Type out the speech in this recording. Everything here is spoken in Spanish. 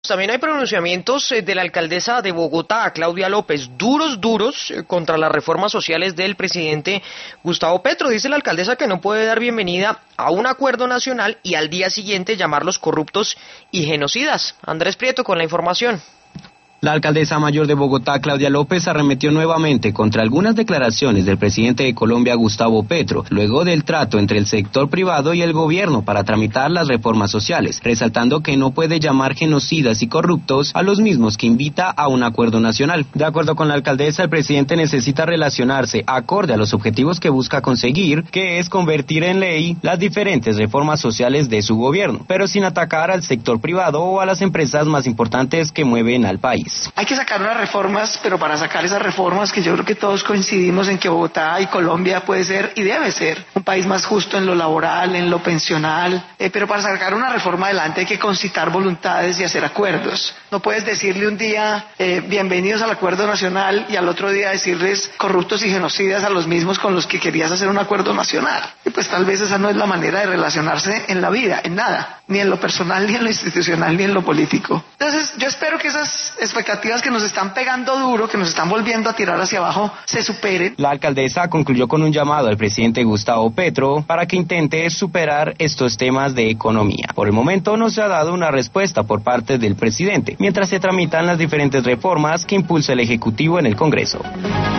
También hay pronunciamientos de la alcaldesa de Bogotá, Claudia López, duros contra las reformas sociales del presidente Gustavo Petro. Dice la alcaldesa que no puede dar bienvenida a un acuerdo nacional y al día siguiente llamarlos corruptos y genocidas. Andrés Prieto con la información. La alcaldesa mayor de Bogotá, Claudia López, arremetió nuevamente contra algunas declaraciones del presidente de Colombia, Gustavo Petro, luego del trato entre el sector privado y el gobierno para tramitar las reformas sociales, resaltando que no puede llamar genocidas y corruptos a los mismos que invita a un acuerdo nacional. De acuerdo con la alcaldesa, el presidente necesita relacionarse acorde a los objetivos que busca conseguir, que es convertir en ley las diferentes reformas sociales de su gobierno, pero sin atacar al sector privado o a las empresas más importantes que mueven al país. Hay que sacar unas reformas, pero para sacar esas reformas que yo creo que todos coincidimos en que Bogotá y Colombia puede ser y debe ser un país más justo en lo laboral, en lo pensional, pero para sacar una reforma adelante hay que concitar voluntades y hacer acuerdos. No puedes decirle un día bienvenidos al acuerdo nacional y al otro día decirles corruptos y genocidas a los mismos con los que querías hacer un acuerdo nacional. Y pues tal vez esa no es la manera de relacionarse en la vida, en nada, ni en lo personal, ni en lo institucional, ni en lo político. Entonces yo espero que esas expectativas que nos están pegando duro, que nos están volviendo a tirar hacia abajo, se superen. La alcaldesa concluyó con un llamado al presidente Gustavo Petro para que intente superar estos temas de economía. Por el momento no se ha dado una respuesta por parte del presidente, mientras se tramitan las diferentes reformas que impulsa el Ejecutivo en el Congreso.